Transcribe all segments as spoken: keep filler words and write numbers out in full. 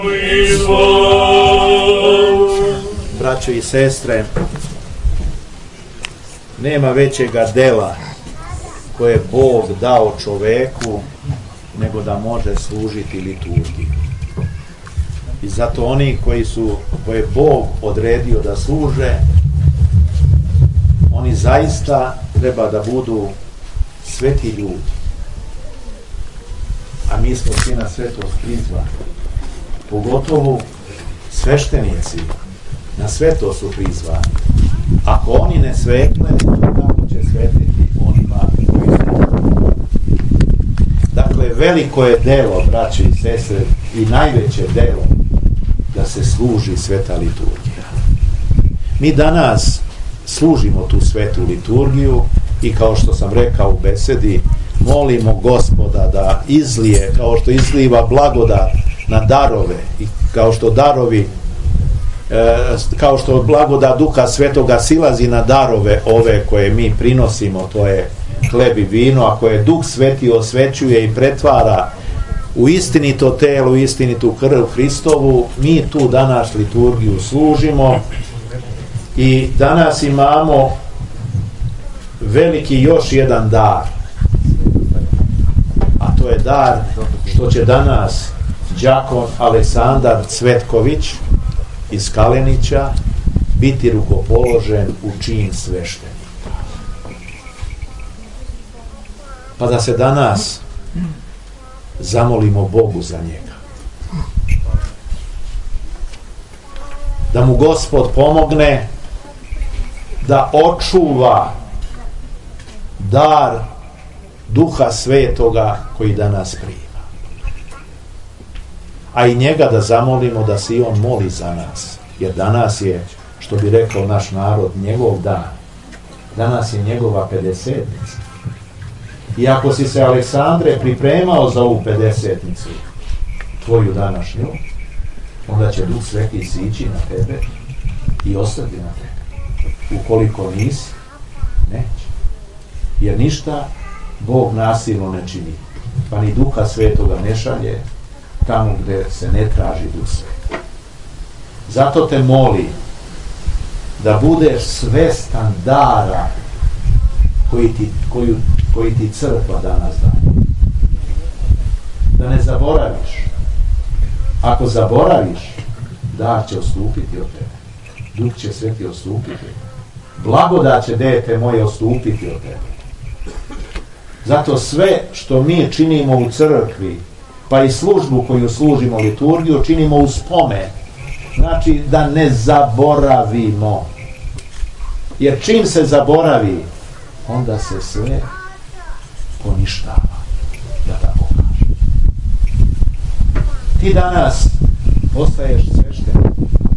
Braćo i sestre, nema većega dela koje je Bog dao čoveku nego da može služiti liturgiji. I zato oni koji su, koje je Bog odredio da služe, oni zaista treba da budu sveti ljudi. A mi smo svi na svetost prizvani. Pogotovo sveštenici na svetost su prizvani. Ako oni ne svetle, kako će svetiti onima koji su? Dakle, veliko je delo, braće i sestre, i najveće delo da se služi sveta liturgija. Mi danas služimo tu svetu liturgiju i kao što sam rekao u besedi, molimo Gospoda da izlije, kao što izliva blagodat na darove i kao što darovi e, kao što blagodat Duha Svetoga silazi na darove ove koje mi prinosimo, to je hleb i vino, a koje Duh Sveti osvećuje i pretvara u istinito telo, u istinitu krv Hristovu, mi tu danas liturgiju služimo i danas imamo veliki još jedan dar, a to je dar što će danas đakon Aleksandar Cvetković iz Kalenića biti rukopoložen u čin sveštenika. Pa da se danas zamolimo Bogu za njega. Da mu Gospod pomogne da očuva dar Duha Svetoga koji danas prima. A i njega da zamolimo da se i on moli za nas. Jer danas je, što bi rekao naš narod, njegov dan. Danas je njegova pedesetnica. I ako si se, Aleksandre, pripremao za ovu pedesetnicu, tvoju današnju, onda će Duh Sveti sići na tebe i ostati na tebe. Ukoliko nisi, neće. Jer ništa Bog nasilno ne čini. Pa ni Duha Svetoga ne šalje tamo gde se ne traži Duh Sveti. Zato te molim da budeš svestan dara koji ti, koju, koji ti crkva danas daje. Da ne zaboraviš. Ako zaboraviš, dar će odstupiti od tebe. Duh će Sveti odstupiti. Blagodat će, dete moje, odstupiti od tebe. Zato sve što mi činimo u crkvi, pa i službu koju služimo, liturgiju, činimo u spomen. Znači da ne zaboravimo. Jer čim se zaboravi, onda se sve poništava, da tako kažem. Ti danas postaješ sveštenik.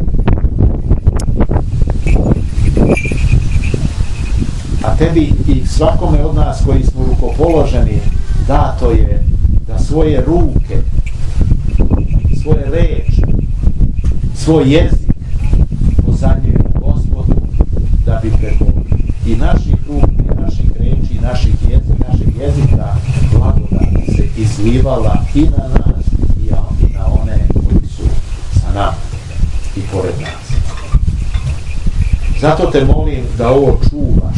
A tebi i svakome od nas koji smo rukopoloženi dato je da svoje ruke, svoje reči, svoj jezik pozadnjujemo Gospodu, da bi preko i naših ruku, i naših reči, i naših jezika, naših jezika blagodat se izlivala i na nas i na one koji su sa nama i pored nas. Zato te molim da ovo čuvaš,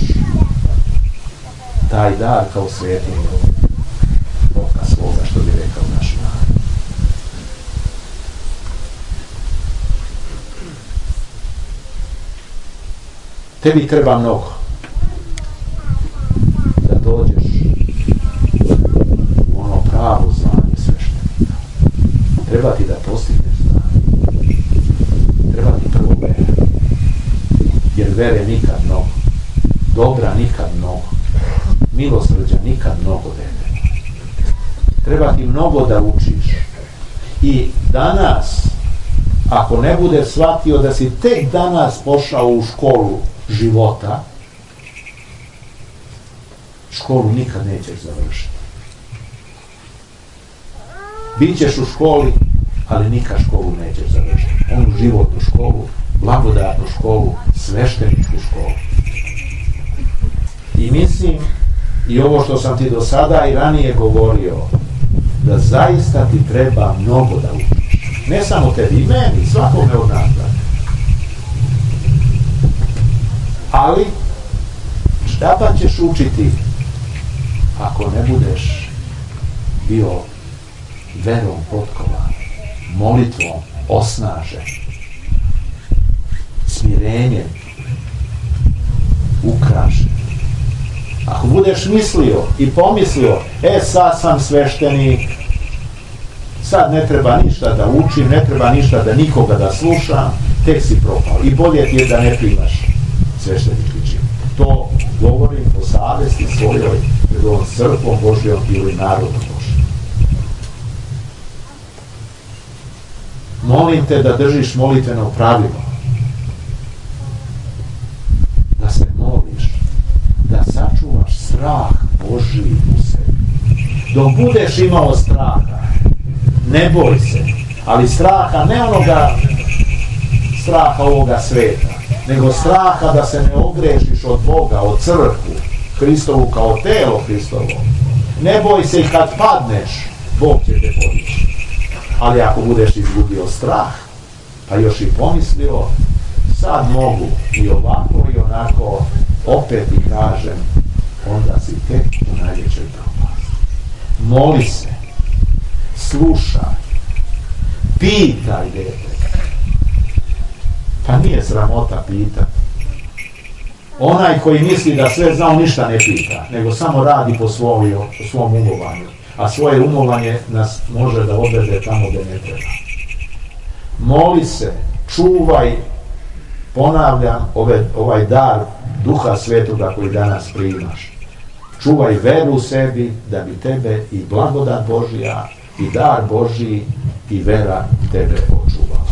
taj dar kao svetinju oka svoga, što bi rekao naš narod. Tebi treba mnogo da dođeš u ono pravo zvanje sveštenika. Treba ti da postigneš znanje. Treba ti prvo vera. Jer vere nikad mnogo. Dobra nikad mnogo. Milosrđa nikad mnogo dete. Treba ti mnogo da učiš. I danas, ako ne budeš shvatio da si tek danas pošao u školu života, školu nikad nećeš završiti. Bićeš u školi, ali nikad školu nećeš završiti. Onu životnu školu, blagodatnu školu, svešteničku školu. I mislim, i ovo što sam ti do sada i ranije govorio, da zaista ti treba mnogo da učiš. Ne samo tebi, i meni, svakome od nas. Ali, šta pa ćeš učiti ako ne budeš bio verom potkovan, molitvom osnažen, smirenjem ukrašen? Ako budeš mislio i pomislio, e sad sam sveštenik, sad ne treba ništa da učim, ne treba ništa da nikoga da slušam, tek si propao. I bolje ti je da ne primaš sveštenički čin. To govorim po savesti svojoj pred ovom crkvom Božjom ili narodom Božjom. Molim te da držiš molitveno pravilo. Da se moliš, da sačuvaš strah Božji u sebi. Dok budeš imao straha, ne boj se, ali straha ne onoga straha ovoga sveta, nego straha da se ne ogrešiš od Boga, od crkvu Hristovu kao telo Hristovo. Ne boj se i kad padneš, Bog će te podići. Ali ako budeš izgubio strah, pa još i pomislio, sad mogu i ovako i onako, opet ti kažem, onda si tek u najvećoj propasti. Moli se, slušaj, pitaj dete. Pa nije sramota pitati. Onaj koji misli da sve zna, on ništa ne pita, nego samo radi po, svoj, po svom umovanju. A svoje umovanje nas može da odvede tamo gdje ne treba. Moli se, čuvaj, ponavljam, ove, ovaj dar Duha Svetoga koji danas primaš. Čuvaj veru u sebi da bi tebe i blagodat Božja i dar Božji i vera tebe očuvala.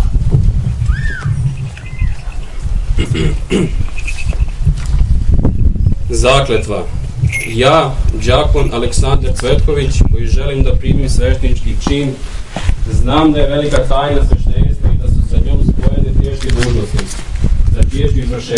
Zakletva. Ja, đakon Aleksandar Cvetković, koji želim da primim sveštenički čin, znam da je velika tajna sveštenstva i da su sa njom spojene teške dužnosti. Za teško izvršenje